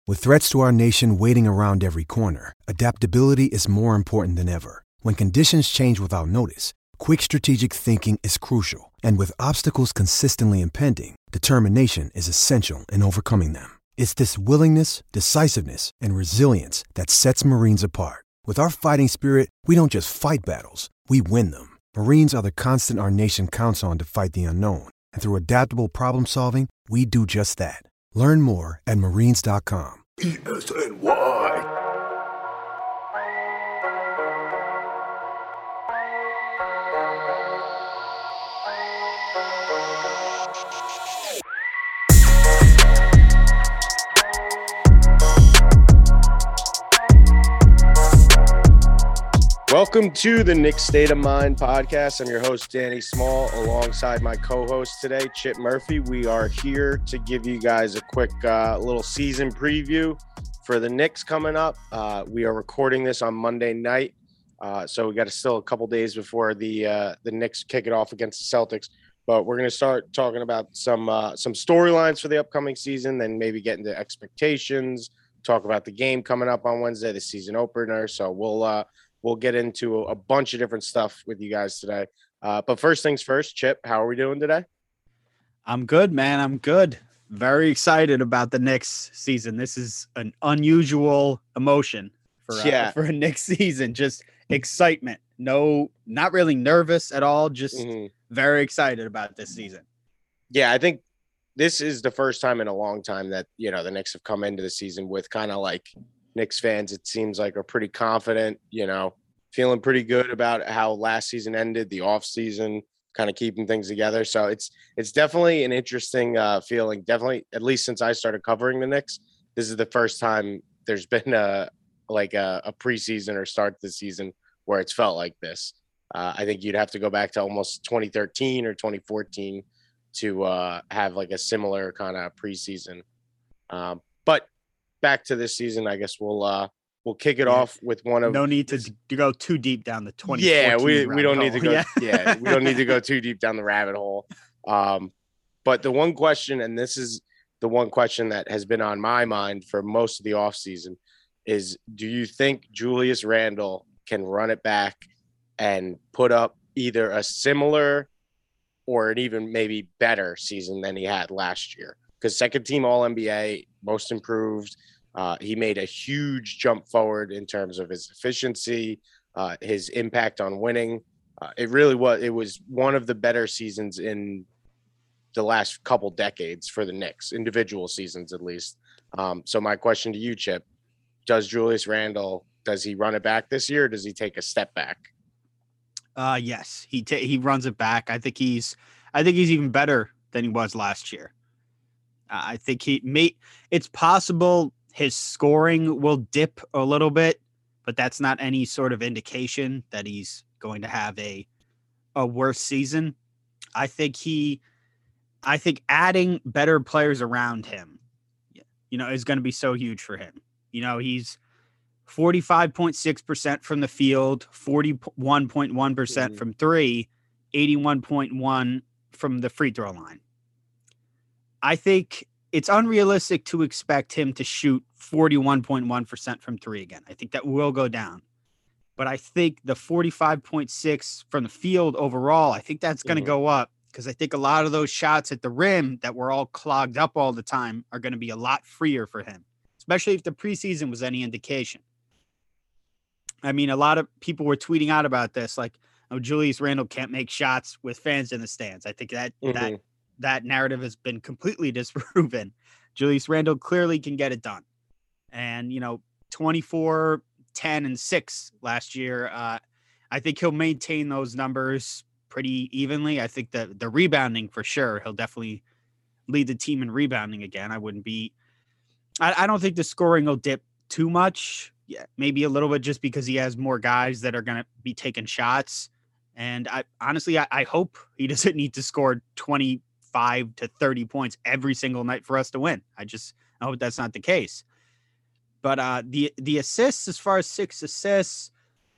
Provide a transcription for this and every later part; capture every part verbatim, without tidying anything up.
With threats to our nation waiting around every corner, adaptability is more important than ever. When conditions change without notice, quick strategic thinking is crucial. And with obstacles consistently impending, determination is essential in overcoming them. It's this willingness, decisiveness, and resilience that sets Marines apart. With our fighting spirit, we don't just fight battles, we win them. Marines are the constant our nation counts on to fight the unknown. And through adaptable problem solving, we do just that. Learn more at marines dot com. E S N Y. Welcome to the Knicks State of Mind podcast. I'm your host, Danny Small, alongside my co-host today, Chip Murphy. We are here to give you guys a quick uh, little season preview for the Knicks coming up. Uh, we are recording this on Monday night, uh, so we got to still a couple days before the uh, the Knicks kick it off against the Celtics. But we're going to start talking about some uh, some storylines for the upcoming season, then maybe get into expectations, talk about the game coming up on Wednesday, the season opener. So we'll uh, – We'll get into a bunch of different stuff with you guys today. Uh, but first things first, Chip, how are we doing today? I'm good, man. I'm good. Very excited about the Knicks season. This is an unusual emotion for, yeah. uh, for a Knicks season. Just excitement. No, not really nervous at all. Just mm-hmm. very excited about this season. Yeah, I think this is the first time in a long time that, you know, the Knicks have come into the season with kind of like – Knicks fans, it seems like, are pretty confident, you know, feeling pretty good about how last season ended, the off season, kind of keeping things together. So it's it's definitely an interesting uh, feeling. Definitely, at least since I started covering the Knicks, this is the first time there's been a like a, a preseason or start to the season where it's felt like this. Uh, I think you'd have to go back to almost twenty thirteen or twenty fourteen to uh, have like a similar kind of preseason. Um, but back to this season, I guess we'll uh we'll kick it yeah. off with one of no need to, to go too deep down the twenty. Yeah, we we don't hole. need to go. Yeah. yeah, we don't need to go too deep down the rabbit hole. Um, but the one question, and this is the one question that has been on my mind for most of the offseason, is: do you think Julius Randle can run it back and put up either a similar or an even maybe better season than he had last year? Because second team All N B A, most improved. Uh, he made a huge jump forward in terms of his efficiency, uh, his impact on winning. Uh, it really was. It was one of the better seasons in the last couple decades for the Knicks, individual seasons at least. Um, so my question to you, Chip: does Julius Randle, does he run it back this year, or does he take a step back? Uh, yes, he ta- he runs it back. I think he's I think he's even better than he was last year. Uh, I think he may. It's possible his scoring will dip a little bit, but that's not any sort of indication that he's going to have a a worse season. I think he, I think adding better players around him, you know, is going to be so huge for him. You know, he's forty-five point six percent from the field, forty-one point one percent from three, eighty-one point one from the free throw line. I think it's unrealistic to expect him to shoot forty-one point one percent from three again. I think that will go down. But I think the forty-five point six from the field overall, I think that's going to mm-hmm. go up, because I think a lot of those shots at the rim that were all clogged up all the time are going to be a lot freer for him, especially if the preseason was any indication. I mean, a lot of people were tweeting out about this, like, oh, Julius Randle can't make shots with fans in the stands. I think that mm-hmm. that that narrative has been completely disproven. Julius Randle clearly can get it done. And, you know, twenty-four, ten, and six last year, uh, I think he'll maintain those numbers pretty evenly. I think the, the rebounding for sure, he'll definitely lead the team in rebounding again. I wouldn't be, I, I don't think the scoring will dip too much. Yeah, maybe a little bit, just because he has more guys that are going to be taking shots. And I honestly, I, I hope he doesn't need to score twenty-five to thirty points every single night for us to win. I just I hope that's not the case. But uh, the the assists, as far as six assists,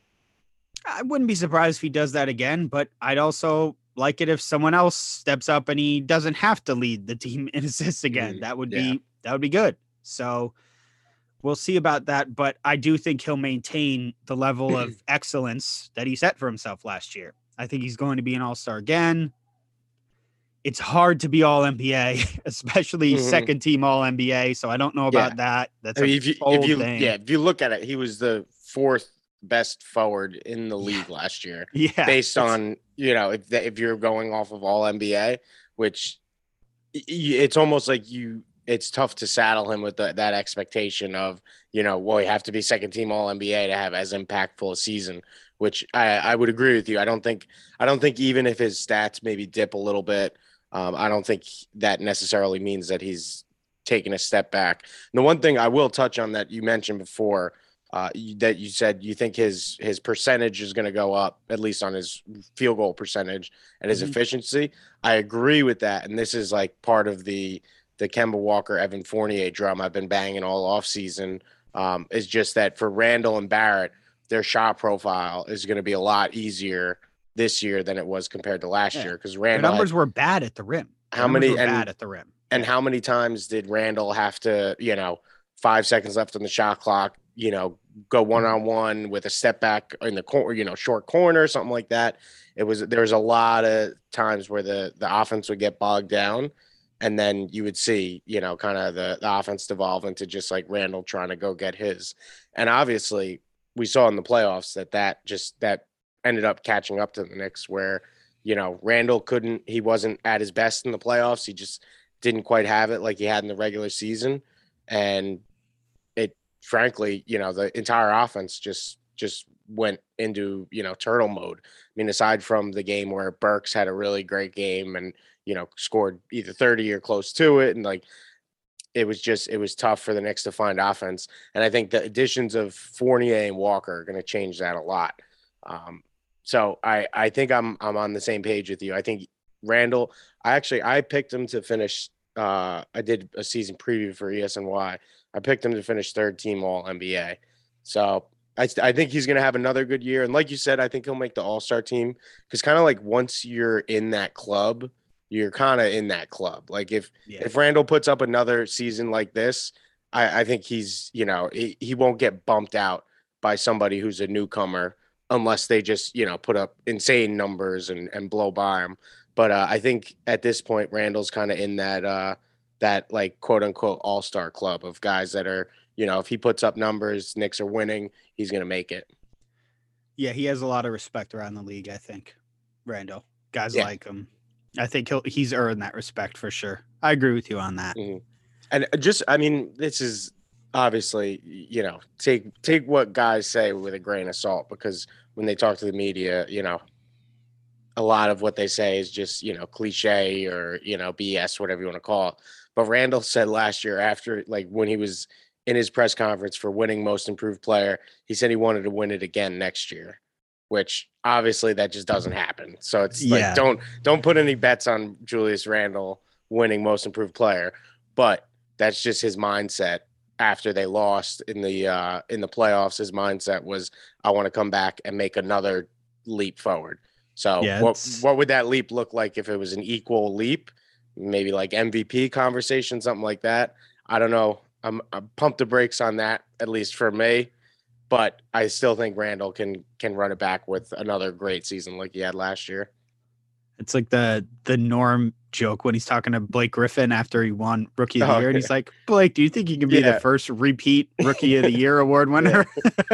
I wouldn't be surprised if he does that again. But I'd also like it if someone else steps up and he doesn't have to lead the team in assists again. Mm, that would yeah. be that would be good. So we'll see about that. But I do think he'll maintain the level of excellence that he set for himself last year. I think he's going to be an all-star again. It's hard to be all N B A, especially Mhm. second team all N B A. So I don't know about Yeah. that. That's I mean, a if you, bold if you, thing. yeah, if you look at it, he was the fourth best forward in the Yeah. league last year, Yeah. based it's- on, you know, if that, if you're going off of all N B A, which y- y- it's almost like you, it's tough to saddle him with the, that expectation of, you know, well, you have to be second team all N B A to have as impactful a season, which I, I would agree with you. I don't think, I don't think even if his stats maybe dip a little bit, um, I don't think that necessarily means that he's taking a step back. And the one thing I will touch on that you mentioned before, uh, you, that you said you think his his percentage is going to go up, at least on his field goal percentage and his Mhm. efficiency. I agree with that, and this is like part of the the Kemba Walker, Evan Fournier drum I've been banging all off season. Um, is just that for Randall and Barrett, their shot profile is going to be a lot easier this year than it was compared to last Yeah. year, because Their Randall had- numbers were bad at the rim. Their how numbers many were and bad at the rim. and how many times did Randall have to, you know, five seconds left on the shot clock, you know, go one on one with a step back in the corner, you know, short corner, something like that. It was, there was a lot of times where the the offense would get bogged down, and then you would see, you know, kind of the, the offense devolve into just like Randall trying to go get his. And obviously, we saw in the playoffs that that just that ended up catching up to the Knicks, where, you know, Randall couldn't, he wasn't at his best in the playoffs. He just didn't quite have it like he had in the regular season. And it, frankly, you know, the entire offense just, just went into, you know, turtle mode. I mean, aside from the game where Burks had a really great game and, you know, scored either thirty or close to it. And like, it was just, it was tough for the Knicks to find offense. And I think the additions of Fournier and Walker are going to change that a lot. Um, so I, I think I'm, I'm on the same page with you. I think Randall, I actually, I picked him to finish. Uh, I did a season preview for E S N Y. I picked him to finish third team all N B A. So I, I think he's going to have another good year. And like you said, I think he'll make the all-star team, because kind of like once you're in that club, you're kind of in that club. Like if, Yeah. if Randall puts up another season like this, I, I think he's, you know, he, he won't get bumped out by somebody who's a newcomer unless they just, you know, put up insane numbers and, and blow by him. But uh, I think at this point, Randall's kind of in that, uh, that like quote unquote all-star club of guys that are, you know, if he puts up numbers, Knicks are winning, he's going to make it. Yeah, he has a lot of respect around the league, I think. Randall. Guys Yeah. like him. I think he'll he's earned that respect for sure. I agree with you on that. Mm-hmm. And just, I mean, this is obviously, you know, take take what guys say with a grain of salt, because when they talk to the media, you know, a lot of what they say is just, you know, cliche or, you know, B S, whatever you want to call it. But Randall said last year, after, like, when he was in his press conference for winning most improved player, he said he wanted to win it again next year, which obviously that just doesn't happen. So it's Yeah. like, don't, don't put any bets on Julius Randle winning most improved player, but that's just his mindset. After they lost in the, uh, in the playoffs, his mindset was, I want to come back and make another leap forward. So Yeah, what it's- what would that leap look like if it was an equal leap? Maybe like M V P conversation, something like that. I don't know. I'm, I'm pumped the brakes on that, at least for me. But I still think Randall can can run it back with another great season like he had last year. It's like the the Norm joke when he's talking to Blake Griffin after he won Rookie of the Oh, Year, and yeah. he's like, Blake, do you think you can be Yeah. the first repeat Rookie of the Year award winner?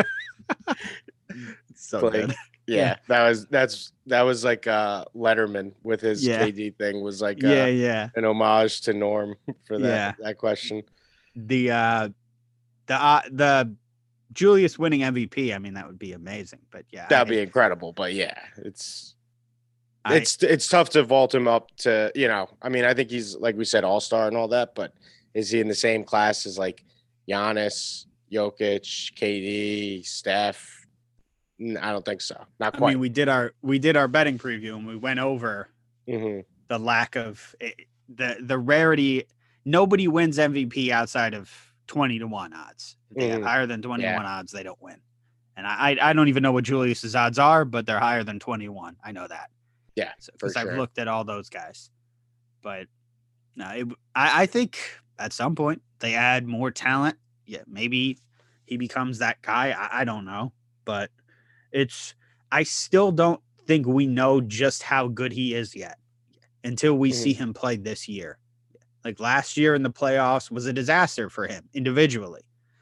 So Blake. good. Yeah, Yeah. that was that's that was like uh Letterman with his Yeah. K D thing was like uh, Yeah, yeah. an homage to Norm for that Yeah. that question. The uh the uh, the Julius winning M V P, I mean, that would be amazing. But yeah, That'd I, be incredible. But yeah, it's I- it's it's tough to vault him up to, you know, I mean, I think he's, like we said, all-star and all that, but is he in the same class as like Giannis, Jokic, K D, Steph? N- I don't think so. Not I quite. mean, we did our we did our betting preview and we went over hmm the lack of eh, the the rarity. Nobody wins M V P outside of twenty to one odds. If they have Mhm. higher than twenty to one Yeah. odds, they don't win. And I I I don't even know what Julius's odds are, but they're higher than twenty one. I know that. Yeah, Because for I've sure. looked at all those guys. But no, it, I I think at some point they add more talent yeah, maybe he becomes that guy. I, I don't know, but it's, I still don't think we know just how good he is yet until we Mhm. see him play this year. Like last year in the playoffs was a disaster for him individually,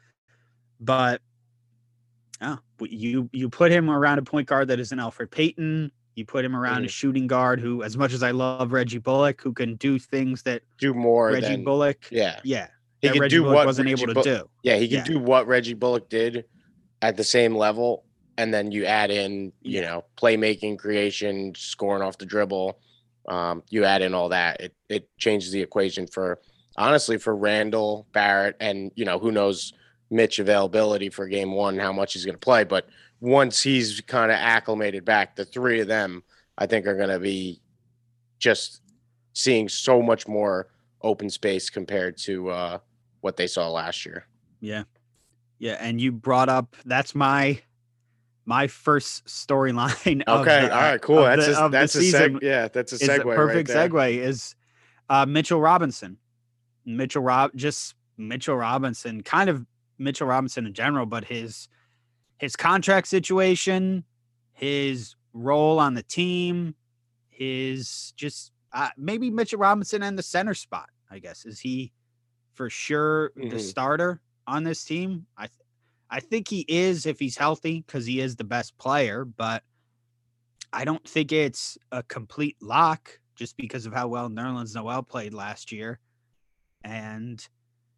but oh, you you put him around a point guard that is an Elfrid Payton. You put him around a Mhm. shooting guard who, as much as I love Reggie Bullock, who can do things that Do more Reggie than Bullock, yeah. yeah, He that can Reggie do Bullock what wasn't Reggie able to Bullock. do. Yeah, he can Yeah, do what Reggie Bullock did at the same level, and then you add in, you Yeah. know, playmaking, creation, scoring off the dribble. Um, you add in all that. It it changes the equation for honestly for Randall, Barrett, and you know, who knows Mitch availability for game one, how much he's going to play. But once he's kind of acclimated back, the three of them, I think, are going to be just seeing so much more open space compared to uh, what they saw last year. yeah, yeah. And you brought up that's my my first storyline of Okay, the all uh, right, cool. of That's the a of the that's a seg. season Yeah, that's a is a segue right perfect there. segue is uh, Mitchell Robinson. Mitchell Rob just Mitchell Robinson, kind of Mitchell Robinson in general, but his his contract situation, his role on the team, his just uh, maybe Mitchell Robinson and the center spot. I guess is he for sure the Mhm. starter on this team? I th- I think he is if he's healthy because he is the best player, but I don't think it's a complete lock just because of how well Nerlens Noel played last year. And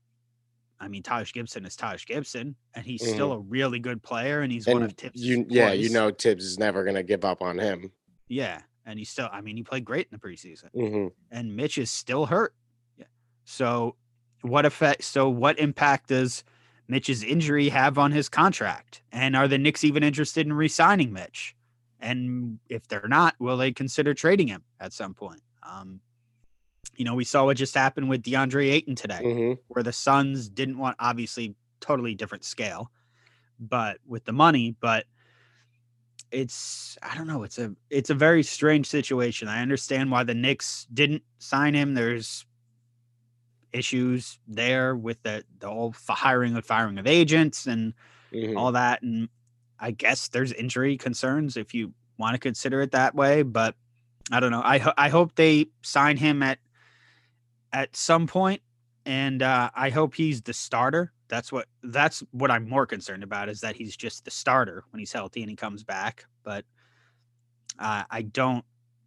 I mean, Taj Gibson is Taj Gibson, and he's still Mhm. a really good player, and he's one And of Tibbs' you, yeah, you boys. know, Tibbs is never gonna give up on him. Yeah, and he's still. I mean, he played great in the preseason, hmm and Mitch is still hurt. Yeah. So, what effect? So, what impact does Mitch's injury have on his contract? And are the Knicks even interested in re-signing Mitch? And if they're not, will they consider trading him at some point? Um, you know, we saw what just happened with DeAndre Ayton today, hmm where the Suns didn't want, obviously, totally different scale, but with the money, but it's, I don't know, it's a, it's a very strange situation. I understand why the Knicks didn't sign him. There's issues there with the, the whole hiring and firing of agents and hmm all that. And I guess there's injury concerns if you want to consider it that way, but I don't know. I, ho- I hope they sign him at, at some point, and uh, I hope he's the starter. That's what that's what I'm more concerned about is that he's just the starter when he's healthy and he comes back. But uh, I don't,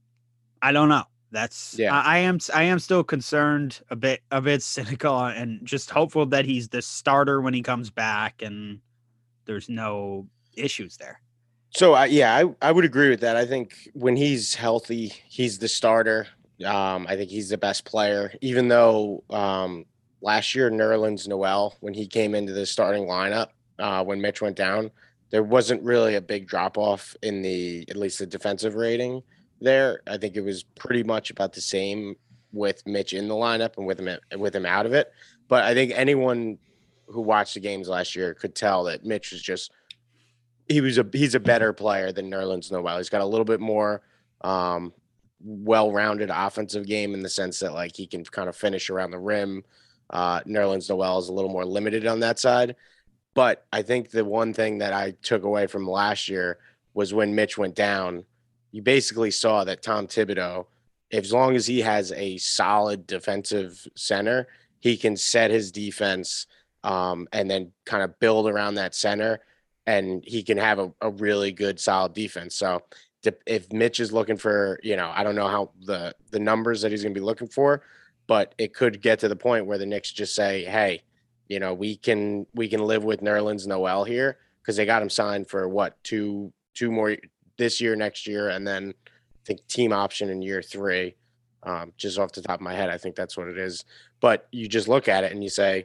I don't know. That's Yeah. I, I am I am still concerned a bit a bit cynical and just hopeful that he's the starter when he comes back and there's no issues there. So I yeah, I, I would agree with that. I think when he's healthy, he's the starter. Um, I think he's the best player, even though um, last year Nerlens Noel, when he came into the starting lineup, uh, when Mitch went down, there wasn't really a big drop off in the at least the defensive rating there. I think it was pretty much about the same with Mitch in the lineup and with him with him out of it. But I think anyone who watched the games last year could tell that Mitch was just he was a he's a better player than Nerlens Noel. He's got a little bit more um, well-rounded offensive game in the sense that like he can kind of finish around the rim. Uh, Nerlens Noel is a little more limited on that side. But I think the one thing that I took away from last year was when Mitch went down, you basically saw that Tom Thibodeau, as long as he has a solid defensive center, he can set his defense um, and then kind of build around that center, and he can have a, a really good, solid defense. So if Mitch is looking for, you know, I don't know how the the numbers that he's going to be looking for, but it could get to the point where the Knicks just say, hey, you know, we can we can live with Nerlens Noel here because they got him signed for what two two more this year, next year, and then I think team option in year three. Um, just off the top of my head, I think that's what it is. But you just look at it and you say,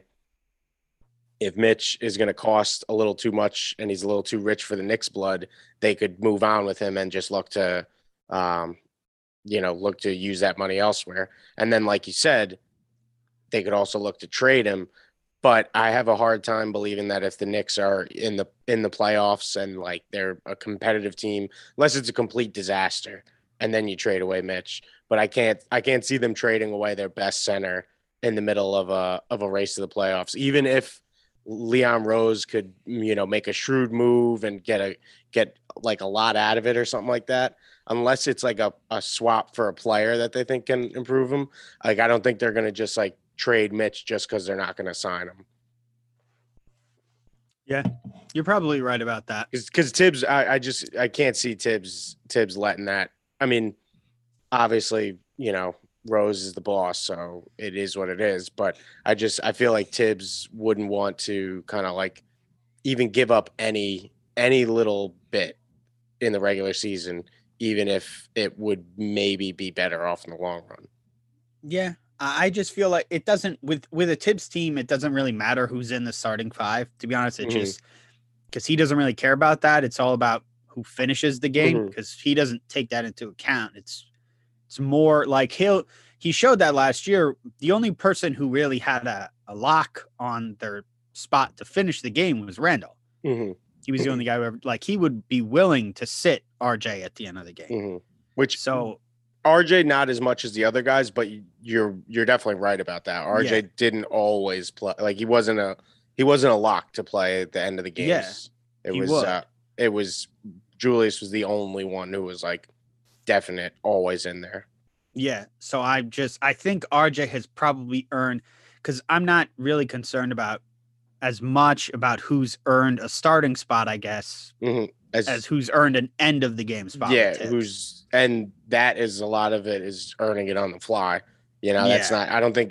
if Mitch is going to cost a little too much and he's a little too rich for the Knicks blood, they could move on with him and just look to, um, you know, look to use that money elsewhere. And then, like you said, they could also look to trade him. But I have a hard time believing that if the Knicks are in the in the playoffs and like they're a competitive team, unless it's a complete disaster, and then you trade away Mitch. But I can't I can't see them trading away their best center in the middle of a of a race to the playoffs, even if Leon Rose could, you know, make a shrewd move and get a get like a lot out of it or something like that. Unless it's like a, a swap for a player that they think can improve him. Like, I don't think they're going to just like trade Mitch just because they're not going to sign him. Yeah, you're probably right about that. Because Tibbs, I, I just I can't see Tibbs Tibbs letting that. I mean, obviously, you know, Rose is the boss, so it is what it is. But I just I feel like Tibbs wouldn't want to kind of like even give up any any little bit in the regular season, even if it would maybe be better off in the long run. Yeah, I just feel like it doesn't with with a Tibbs team. It doesn't really matter who's in the starting five. To be honest, it mm-hmm. just because he doesn't really care about that. It's all about who finishes the game because mm-hmm. he doesn't take that into account. It's it's more like he'll he showed that last year. The only person who really had a, a lock on their spot to finish the game was Randall. Mm-hmm. He was the only guy who ever, like, he would be willing to sit R J at the end of the game. Mm-hmm. Which so R J not as much as the other guys, but you're you're definitely right about that. R J yeah. didn't always play, like he wasn't a he wasn't a lock to play at the end of the games. Yeah, it was uh, it was Julius was the only one who was like definite, always in there. Yeah. So I just I think R J has probably earned, because I'm not really concerned about as much about who's earned a starting spot, I guess, mm-hmm. as, as who's earned an end of the game spot. Yeah, who's and that is a lot of it is earning it on the fly. You know, that's yeah. not. I don't think.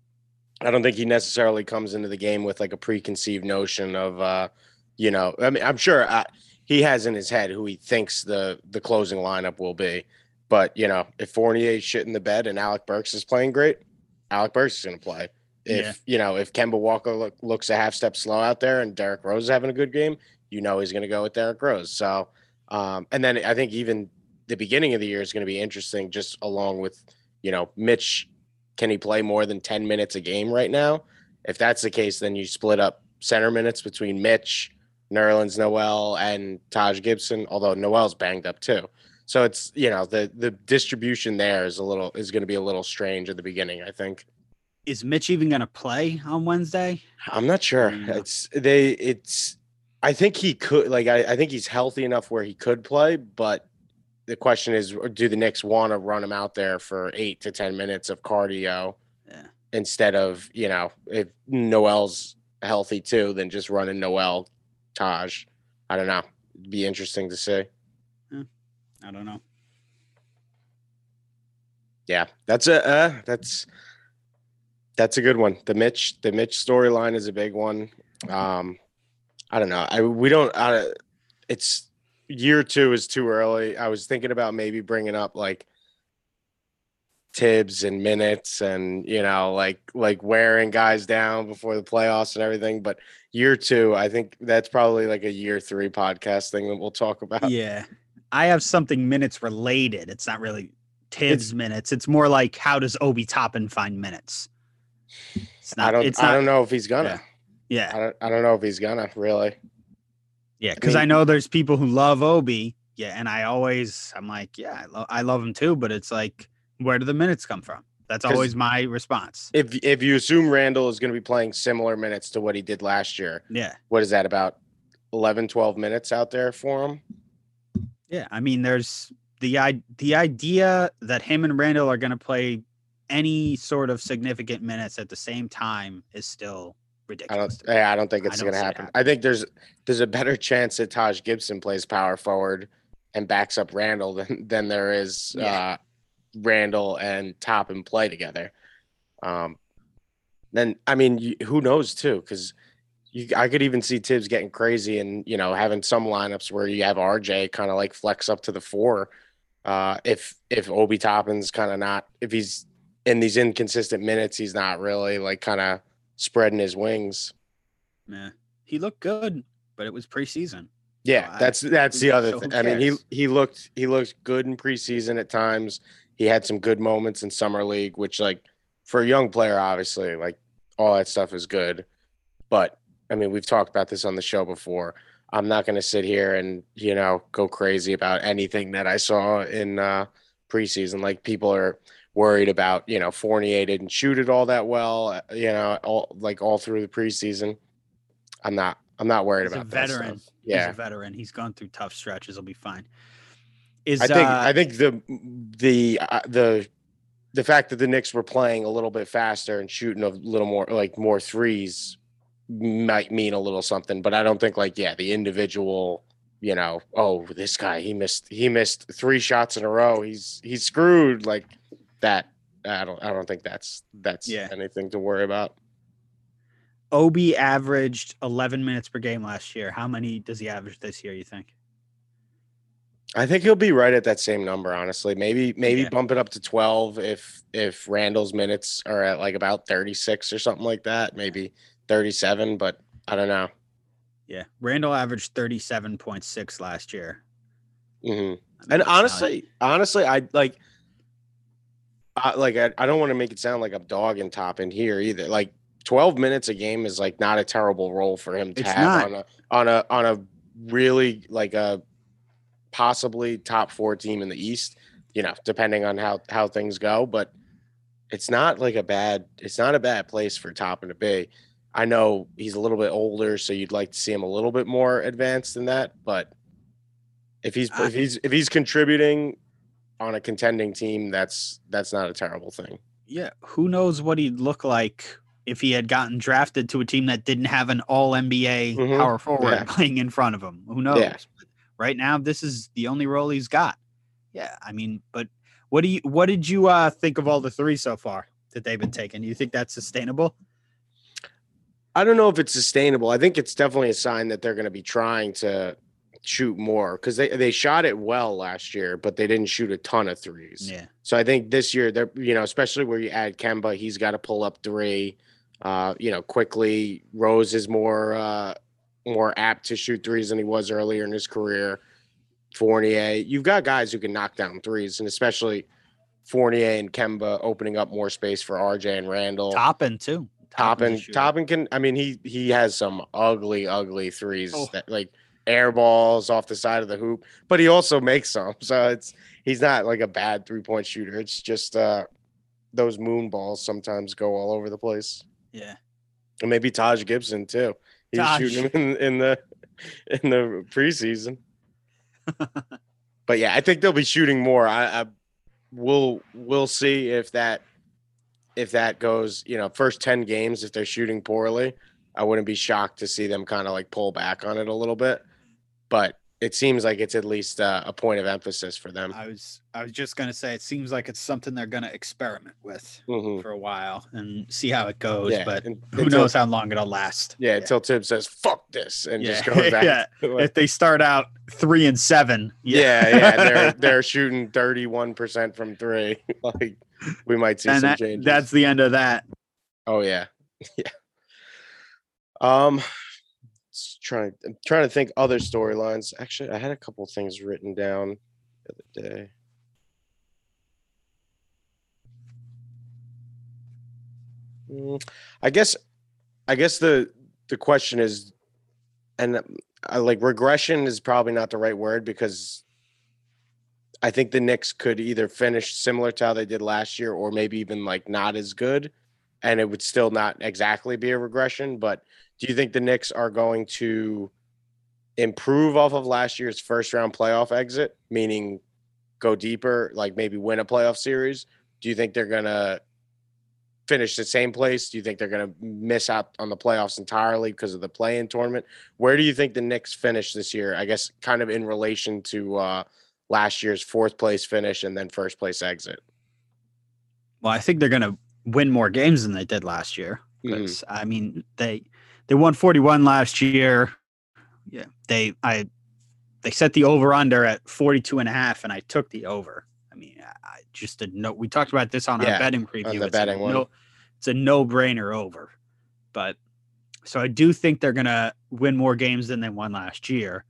I don't think he necessarily comes into the game with like a preconceived notion of, uh, you know. I mean, I'm sure uh, he has in his head who he thinks the the closing lineup will be, but you know, if Fournier's shit in the bed and Alec Burks is playing great, Alec Burks is going to play. If, yeah. you know, if Kemba Walker look, looks a half step slow out there and Derrick Rose is having a good game, you know he's going to go with Derrick Rose. So, um, and then I think even the beginning of the year is going to be interesting just along with, you know, Mitch, can he play more than ten minutes a game right now? If that's the case, then you split up center minutes between Mitch, Nerlens Noel, and Taj Gibson, although Noel's banged up too. So it's, you know, the the distribution there is a little is going to be a little strange at the beginning, I think. Is Mitch even going to play on Wednesday? I'm not sure. Mm. It's they. It's. I think he could. Like I, I think he's healthy enough where he could play. But the question is, do the Knicks want to run him out there for eight to ten minutes of cardio yeah. instead of, you know, if Noel's healthy too, then just running Noel, Taj. I don't know. It'd be interesting to see. Yeah. I don't know. Yeah, that's a. Uh, that's. That's a good one. The Mitch, the Mitch storyline is a big one. Um, I don't know. I we don't. I, it's year two is too early. I was thinking about maybe bringing up like Tibbs and minutes, and you know, like like wearing guys down before the playoffs and everything. But year two, I think that's probably like a year three podcast thing that we'll talk about. Yeah, I have something minutes related. It's not really Tibbs it's, minutes. It's more like how does Obi Toppin find minutes? It's not, I don't. It's not, I don't know if he's gonna. Yeah. yeah. I don't. I don't know if he's gonna really. Yeah, because I, mean, I know there's people who love Obi. Yeah, and I always, I'm like, yeah, I, lo- I love him too. But it's like, where do the minutes come from? That's always my response. If if you assume Randall is going to be playing similar minutes to what he did last year, yeah, what is that, about eleven, twelve minutes out there for him? Yeah, I mean, there's the i the idea that him and Randall are going to play any sort of significant minutes at the same time is still ridiculous. I don't. Yeah, I don't think it's going to happen. I think there's there's a better chance that Taj Gibson plays power forward and backs up Randall than than there is yeah. uh, Randall and Toppin play together. Um, then I mean, you, who knows too? Because you, I could even see Tibbs getting crazy and you know having some lineups where you have R J kind of like flex up to the four. Uh, if if Obi Toppin's kind of not if he's in these inconsistent minutes, he's not really like kind of spreading his wings. Yeah, he looked good, but it was preseason. Yeah, so that's that's the other so thing. I mean, he he looked he looked good in preseason at times. He had some good moments in summer league, which like for a young player, obviously, like all that stuff is good. But I mean, we've talked about this on the show before. I'm not going to sit here and you know go crazy about anything that I saw in uh, preseason. Like people are worried about, you know, Fournier didn't shoot it all that well, you know, all like all through the preseason. I'm not I'm not worried He's a about that veteran. stuff. Yeah. He's a veteran. He's gone through tough stretches. He'll be fine. Is I think uh, I think the the uh, the the fact that the Knicks were playing a little bit faster and shooting a little more like more threes might mean a little something, but I don't think like yeah, the individual, you know, oh, this guy he missed he missed three shots in a row. He's he's screwed like that. I don't I don't think that's that's Yeah. anything to worry about. Obi averaged eleven minutes per game last year. How many does he average this year, you think? I think he'll be right at that same number, honestly. Maybe maybe Yeah. bump it up to twelve if if Randall's minutes are at like about thirty-six or something like that. Maybe thirty-seven, but I don't know. Yeah. Randall averaged thirty-seven point six last year. hmm I mean, And that's not- honestly, honestly, I like, I, like I, I don't want to make it sound like I'm dogging Toppin here either. Like twelve minutes a game is like not a terrible role for him to It's have not. on a on a on a really like a possibly top four team in the East. You know, depending on how how things go, but it's not like a bad it's not a bad place for Toppin to be. I know he's a little bit older, so you'd like to see him a little bit more advanced than that, but if he's I- if he's if he's contributing on a contending team, that's that's not a terrible thing. Yeah. Who knows what he'd look like if he had gotten drafted to a team that didn't have an all N B A Mhm. power forward Yeah. playing in front of him. Who knows? Yeah. But right now, this is the only role he's got. Yeah. I mean, but what do you what did you uh, think of all the three so far that they've been taking? Do you think that's sustainable? I don't know if it's sustainable. I think it's definitely a sign that they're going to be trying to shoot more because they, they shot it well last year, but they didn't shoot a ton of threes. Yeah. So I think this year they're, you know, especially where you add Kemba, he's got to pull up three, uh, you know, quickly. Rose is more, uh, more apt to shoot threes than he was earlier in his career. Fournier, you've got guys who can knock down threes, and especially Fournier and Kemba opening up more space for R J and Randall. Toppin too. Toppin, Toppin's a shooter. Toppin can. I mean, he he has some ugly, ugly threes Oh. that like air balls off the side of the hoop, but he also makes some. So it's he's not like a bad three point shooter. It's just uh, those moon balls sometimes go all over the place. Yeah. And maybe Taj Gibson too. He's Taj. shooting him in, in the in the preseason. But yeah, I think they'll be shooting more. I, I we'll we'll see if that if that goes, you know, first ten games, if they're shooting poorly, I wouldn't be shocked to see them kind of like pull back on it a little bit. But it seems like it's at least uh, a point of emphasis for them. I was I was just gonna say it seems like it's something they're gonna experiment with Mhm. for a while and see how it goes, Yeah, but and- who until- knows how long it'll last. Yeah, until Tim says "fuck this" and just Yeah. goes back. Yeah. to, like, If they start out three and seven, yeah, yeah, they're they're shooting thirty-one percent from three. Like we might see and some that, changes. that's the end of that. Oh yeah, yeah. Um, s- trying I'm trying to think other storylines. Actually, I had a couple things written down the other day. Mm, I guess, I guess the the question is, and I like regression is probably not the right word because I think the Knicks could either finish similar to how they did last year, or maybe even like not as good, and it would still not exactly be a regression. But do you think the Knicks are going to improve off of last year's first round playoff exit, meaning go deeper, like maybe win a playoff series? Do you think they're gonna finish the same place? Do you think they're gonna miss out on the playoffs entirely because of the play-in tournament? Where do you think the Knicks finish this year? I guess kind of in relation to uh, last year's fourth place finish and then first place exit. Well, I think they're gonna win more games than they did last year. Mhm. Because I mean, they they won forty-one last year. Yeah, they I they set the over under at forty-two and a half, and I took the over. I mean, I, I just did no. We talked about this on Yeah, our betting preview. the it's betting a one. no, it's a no brainer over. But so I do think they're gonna win more games than they won last year.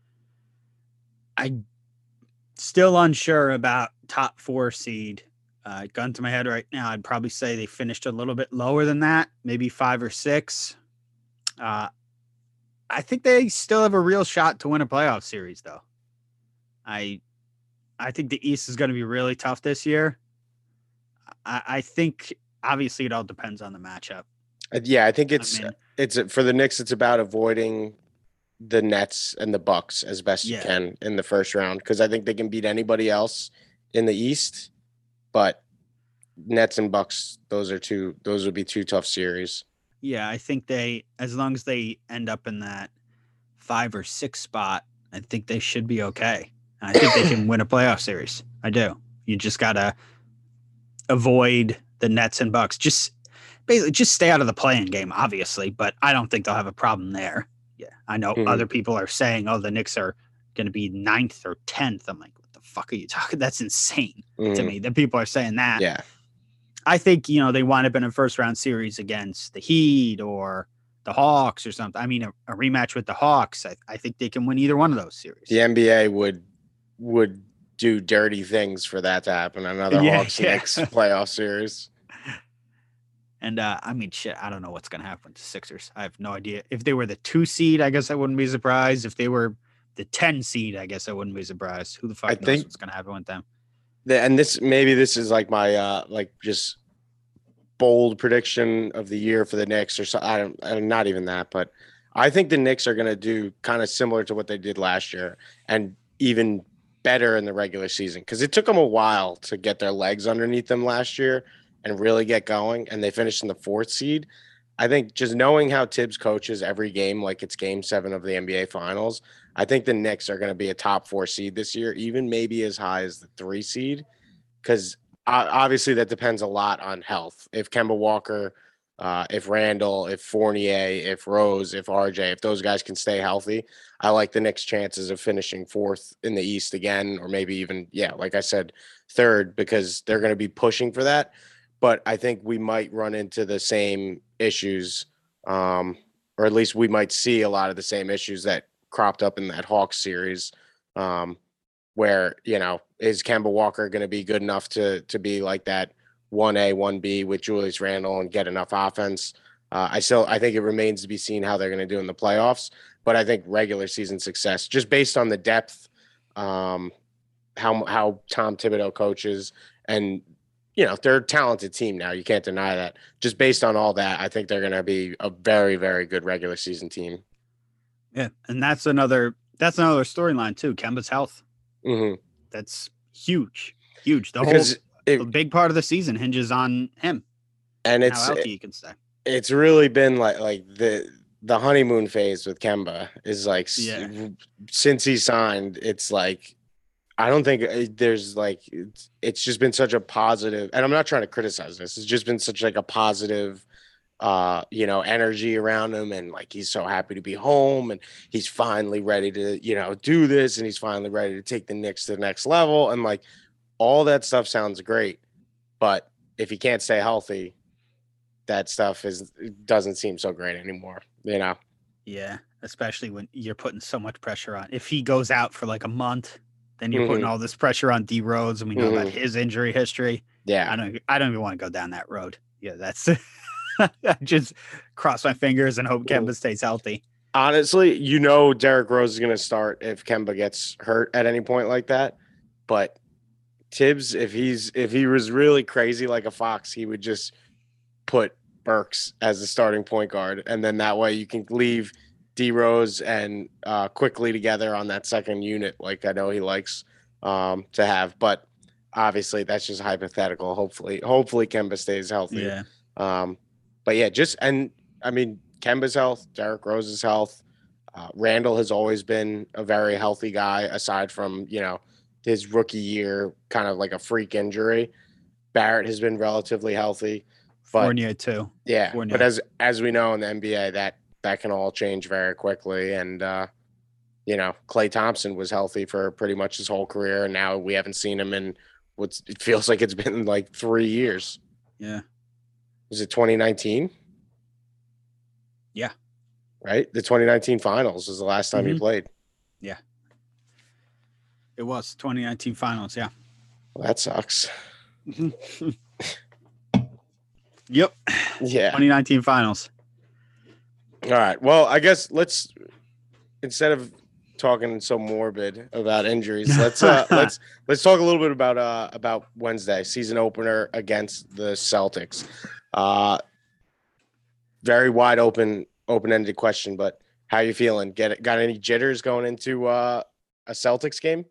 I still unsure about top four seed. Uh, gun to my head right now, I'd probably say they finished a little bit lower than that, maybe five or six. Uh, I think they still have a real shot to win a playoff series, though. I, I think the East is going to be really tough this year. I, I think obviously it all depends on the matchup. Uh, Yeah, I think it's I mean, it's for the Knicks. It's about avoiding the Nets and the Bucks as best Yeah. you can in the first round, because I think they can beat anybody else in the East, but Nets and Bucks, those are two. Those would be two tough series. Yeah, I think they, as long as they end up in that five or six spot, I think they should be okay. I think they can win a playoff series. I do. You just gotta avoid the Nets and Bucks. Just basically just stay out of the play-in game, obviously, but I don't think they'll have a problem there. Yeah, I know Mhm. other people are saying, "Oh, the Knicks are going to be ninth or tenth." I'm like, "What the fuck are you talking? That's insane to Mhm. me that people are saying that." Yeah. I think, you know, they wind up in a first round series against the Heat or the Hawks or something. I mean, a, a rematch with the Hawks. I, I think they can win either one of those series. The N B A would would do dirty things for that to happen. Another Yeah, Hawks yeah. Knicks playoff series. And uh, I mean, shit, I don't know what's going to happen to Sixers. I have no idea. If they were the two seed, I guess I wouldn't be surprised. If they were the ten seed, I guess I wouldn't be surprised. Who the fuck I knows think- what's going to happen with them? The- and this maybe this is like my uh like just bold prediction of the year for the Knicks, or so I don't uh, not even that, but I think the Knicks are going to do kind of similar to what they did last year and even better in the regular season, because it took them a while to get their legs underneath them last year and really get going, and they finished in the fourth seed. I think just knowing how Tibbs coaches every game like it's game seven of the N B A Finals, I think the Knicks are going to be a top four seed this year, even maybe as high as the three seed, because uh, obviously that depends a lot on health. If Kemba Walker, uh, if Randall, if Fournier, if Rose, if R J, if those guys can stay healthy, I like the Knicks' chances of finishing fourth in the East again, or maybe even, yeah, like I said, third, because they're going to be pushing for that. But I think we might run into the same issues, um, or at least we might see a lot of the same issues that cropped up in that Hawks series, um, where, you know, is Kemba Walker going to be good enough to to be like that one A, one B with Julius Randle and get enough offense? Uh, I still I think it remains to be seen how they're going to do in the playoffs, but I think regular season success, just based on the depth, um, how how Tom Thibodeau coaches, and you know, they're a talented team now. You can't deny that. Just based on all that, I think they're going to be a very, very good regular season team. Yeah, and that's another that's another storyline too. Kemba's health. Mm-hmm. That's huge, huge. The Because whole it, a big part of the season hinges on him. and How it's healthy he can stay. it's really been like like the the honeymoon phase with Kemba is like s- Yeah. since he signed, it's like I don't think uh, there's like it's, it's just been such a positive, and I'm not trying to criticize this. It's just been such like a positive, uh, you know, energy around him, and like he's so happy to be home, and he's finally ready to, you know, do this, and he's finally ready to take the Knicks to the next level, and like all that stuff sounds great, but if he can't stay healthy, that stuff is doesn't seem so great anymore, you know. Yeah, especially when you're putting so much pressure on. If he goes out for like a month, then you're putting Mhm. all this pressure on D Rose, and we know about Mhm. his injury history. Yeah, I don't. I don't even want to go down that road. Yeah, that's. I just cross my fingers and hope Mhm. Kemba stays healthy. honestly, you know, Derrick Rose is going to start if Kemba gets hurt at any point like that. But Tibbs, if he's if he was really crazy like a fox, he would just put Burks as the starting point guard, and then that way you can leave D Rose and uh, quickly together on that second unit, like I know he likes um, to have. But obviously, that's just hypothetical. Hopefully, hopefully Kemba stays healthy. Yeah. Um, but yeah, just and I mean Kemba's health, Derrick Rose's health. Uh, Randall has always been a very healthy guy, aside from, you know, his rookie year, kind of like a freak injury. Barrett has been relatively healthy, but Fournier too. yeah, Fournier. but as as we know in the N B A, that that can all change very quickly. And uh, you know, Klay Thompson was healthy for pretty much his whole career, and now we haven't seen him in what's it feels like it's been like three years. Yeah. Was it twenty nineteen? Yeah. Right, the twenty nineteen finals was the last time he Mhm. played. It was twenty nineteen finals. Yeah. Well, that sucks. Yep. Yeah. twenty nineteen finals. All right. Well, I guess let's instead of talking so morbid about injuries, let's uh, let's let's talk a little bit about uh, about Wednesday season opener against the Celtics. Uh, very wide open open-ended question, but how you feeling? Get it? Got any jitters going into uh, a Celtics game?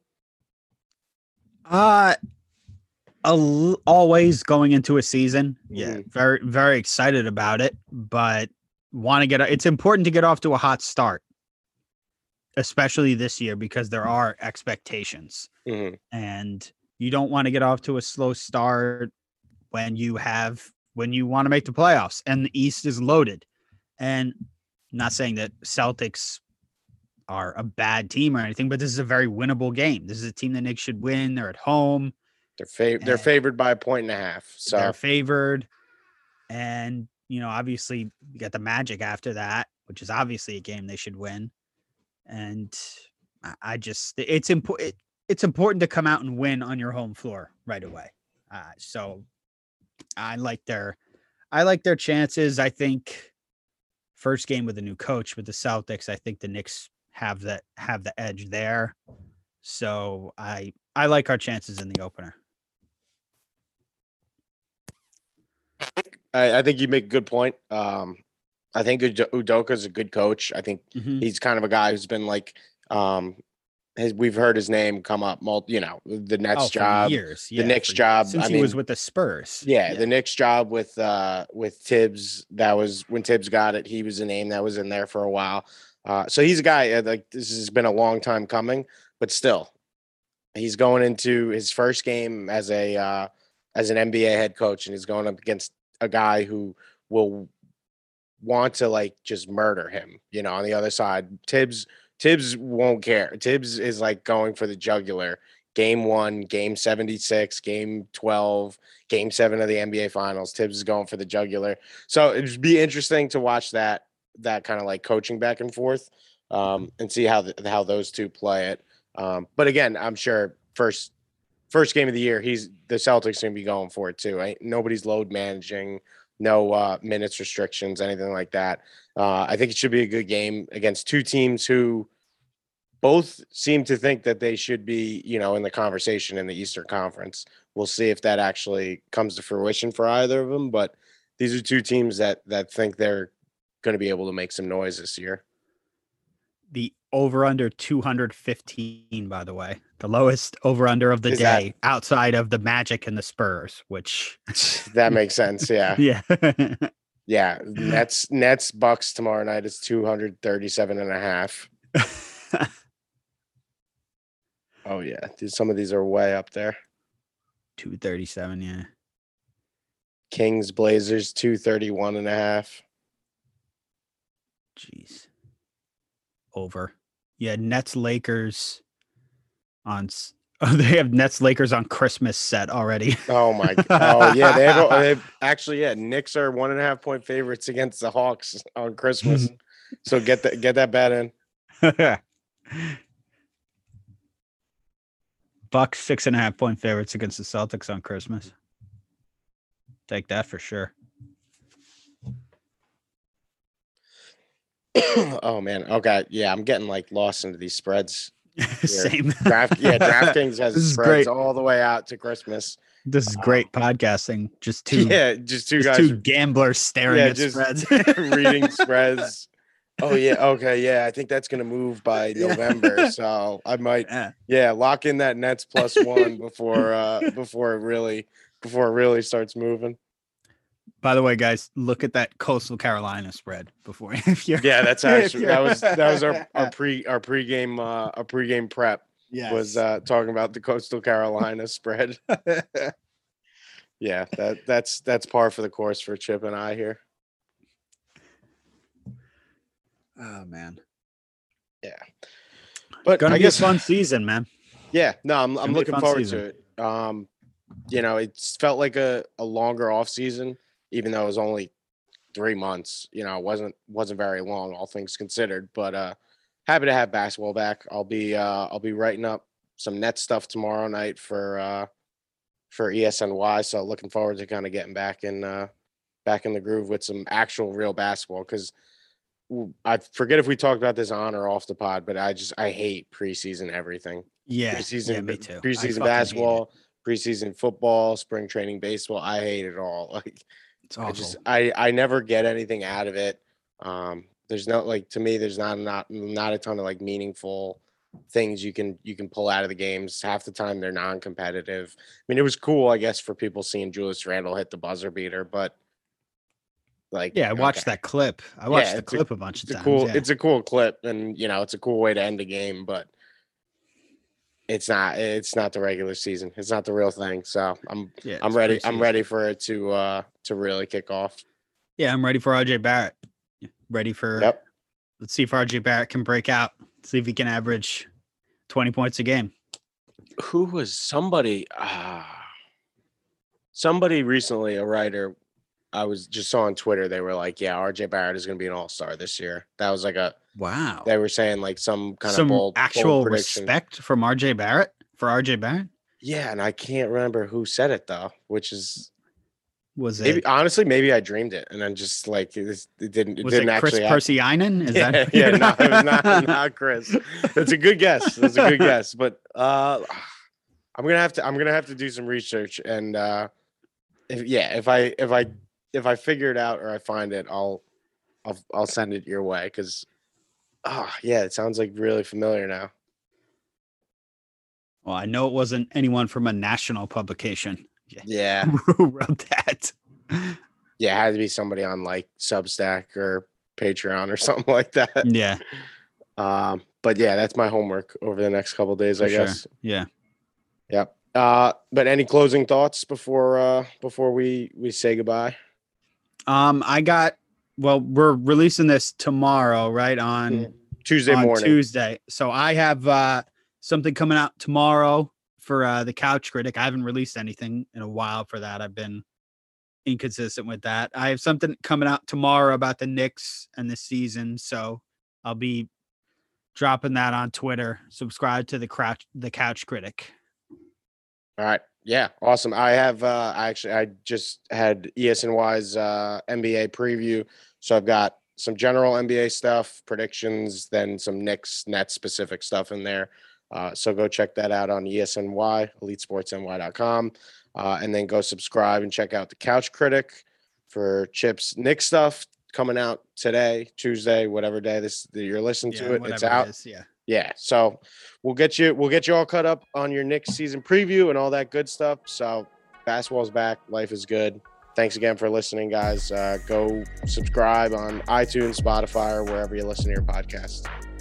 Uh, al- always going into a season. Yeah, Mhm. very, very excited about it, but want to get, it's important to get off to a hot start, especially this year because there are expectations Mhm. and you don't want to get off to a slow start when you have, when you want to make the playoffs and the East is loaded. And I'm not saying that Celtics are a bad team or anything, but this is a very winnable game. This is a team that Knicks should win. They're at home. They're fav- they're And favored by a point and a half. So they're favored. And, you know, obviously you got the Magic after that, which is obviously a game they should win. And I- I just, it's important. It, it's important to come out and win on your home floor right away. Uh, so I like their, I like their chances. I think first game with a new coach with the Celtics, I think the Knicks have that, have the edge there. So I, I like our chances in the opener. I, I think you make a good point. Um, I think Udoka is a good coach. I think Mhm. he's kind of a guy who's been like, um, his, we've heard his name come up, multi, you know, the Nets Oh, for job, years. the Yeah, Knicks for- job. since I he was mean, with the Spurs. Yeah, the Knicks job with uh with Tibbs. That was when Tibbs got it. He was a name that was in there for a while. Uh, so he's a guy uh, like this has been a long time coming, but still, he's going into his first game as a uh, as an N B A head coach, and he's going up against a guy who will want to like just murder him. You know, on the other side, Tibbs Tibbs won't care. Tibbs is like going for the jugular. Game one, game seventy-six, game twelve, game seven of the N B A finals. Tibbs is going for the jugular. So it'd be interesting to watch that, that kind of like coaching back and forth um, and see how, the, how those two play it. Um, but again, I'm sure first, first game of the year, he's the Celtics going to be going for it too. Right? Nobody's load managing, no uh, minutes restrictions, anything like that. Uh, I think it should be a good game against two teams who both seem to think that they should be, you know, in the conversation in the Eastern Conference. We'll see if that actually comes to fruition for either of them. But these are two teams that that think they're going to be able to make some noise this year. The over under two hundred fifteen, by the way, the lowest over under of the Is day outside of the Magic and the Spurs, which That makes sense. Yeah. yeah. Yeah. Nets, Nets, Bucks tomorrow night is two thirty-seven and a half. Oh, yeah. Dude, some of these are way up there. two thirty-seven, yeah. Kings, Blazers, two thirty-one and a half. Jeez. Over. Yeah, Nets, Lakers on. s- Oh, they have Nets, Lakers on Christmas set already. Oh, my. Oh, yeah. They have, they've actually, yeah. Knicks are one and a half point favorites against the Hawks on Christmas. So get that, get that bet in. Bucks six and a half point favorites against the Celtics on Christmas. Take that for sure. Oh man. Okay. Yeah, I'm getting like lost into these spreads. Same. Draft, yeah, DraftKings has This is spreads great. all the way out to Christmas. This is great podcasting. Just two, Yeah, just two just guys two gamblers staring yeah, at just spreads. reading spreads. Oh yeah, okay, yeah. I think that's gonna move by Yeah. November, so I might, Yeah. yeah, lock in that Nets plus one before uh before it really before it really starts moving. By the way, guys, look at that Coastal Carolina spread before. If you're, Yeah, that's if actually that you're- was that was our, our pre our pregame uh our pregame prep yes. was uh talking about the Coastal Carolina spread. Yeah, that that's that's par for the course for Chip and I here. Oh man, But gonna I be guess a fun season, man. yeah, no, I'm Gonna I'm be a looking fun forward season. to it. Um, you know, it's felt like a, a longer off season, even though it was only three months. You know, it wasn't wasn't very long, all things considered. But uh, happy to have basketball back. I'll be uh, I'll be writing up some net stuff tomorrow night for uh, for E S N Y. So looking forward to kind of getting back in uh, back in the groove with some actual real basketball because. I forget if we talked about this on or off the pod, but I just I hate preseason everything. Yeah, Preseason, yeah, me too. I preseason fucking hate basketball, preseason football, spring training baseball. I hate it all. Like It's I awful. just I I never get anything out of it. Um, There's no like to me. There's not not not a ton of like meaningful things you can you can pull out of the games. Half the time they're non-competitive. I mean, it was cool, I guess, for people seeing Julius Randle hit the buzzer beater, but like, Yeah, I watched okay. that clip. I watched Yeah, the it's a- clip a, bunch of It's a times. cool. yeah. It's a cool clip, and you know, it's a cool way to end a game, but it's not. It's not the regular season. It's not the real thing. So I'm yeah, I'm it's ready. I'm preseason. ready for it to uh to really kick off. Yeah, I'm ready for R J Barrett. Ready for Yep. let's see if R J Barrett can break out. See if he can average twenty points a game. Who was somebody? Uh, somebody recently, a writer, I was just saw on Twitter. They were like, "Yeah, R J Barrett is going to be an All Star this year." That was like a. Wow. They were saying like some kind Some of bold, actual bold prediction. respect from R J Barrett for R J Barrett. Yeah, and I can't remember who said it though, which is Was it maybe honestly maybe I dreamed it and then just like it, was, it didn't it was didn't it Chris actually happen. Persianen? Is Yeah, that yeah, no, it was not not Chris. It's a good guess. It's a good guess, but uh, I'm gonna have to I'm gonna have to do some research and uh, if, yeah, if I if I if I figure it out or I find it, I'll I'll I'll send it your way because oh yeah, it sounds like really familiar now. Well, I know it wasn't anyone from a national publication Yeah, who wrote that. yeah, it had to be somebody on like Substack or Patreon or something like that. Yeah, Um, but yeah, that's my homework over the next couple of days, for I sure. guess. Yeah. Yep. Uh, but any closing thoughts before uh before we we say goodbye? Um, I got. Well, we're releasing this tomorrow, right on Tuesday on morning. Tuesday. So I have uh something coming out tomorrow for uh the Couch Critic. I haven't released anything in a while for that. I've been inconsistent with that. I have something coming out tomorrow about the Knicks and the season, so I'll be dropping that on Twitter. Subscribe to the Couch the Couch Critic. All right. Yeah, awesome. I have uh I actually I just had E S N Y's uh N B A preview. So I've got some general N B A stuff, predictions, then some Knicks net specific stuff in there. Uh, so go check that out on E S N Y, elite sports N Y dot com. Uh, and then go subscribe and check out the Couch Critic for Chip's Knicks stuff coming out today, Tuesday, whatever day this you're listening to it. It's out. It is, yeah. Yeah, so we'll get you we'll get you all caught up on your Knicks season preview and all that good stuff. So basketball's back, life is good. Thanks again for listening, guys. Uh, go subscribe on iTunes, Spotify, or wherever you listen to your podcast.